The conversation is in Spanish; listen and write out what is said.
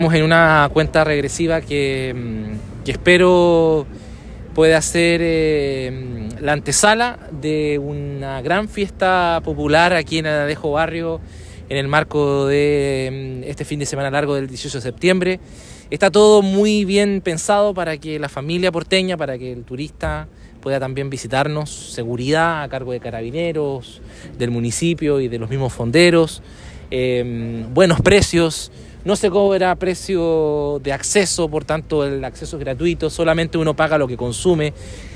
Estamos en una cuenta regresiva que espero pueda ser la antesala de una gran fiesta popular aquí en Anadejo Barrio en el marco de este fin de semana largo del 18 de septiembre. Está todo muy bien pensado para que la familia porteña, para que el turista pueda también visitarnos. Seguridad a cargo de carabineros, del municipio y de los mismos fonderos. Buenos precios. No se cobra precio de acceso, por tanto el acceso es gratuito, solamente uno paga lo que consume.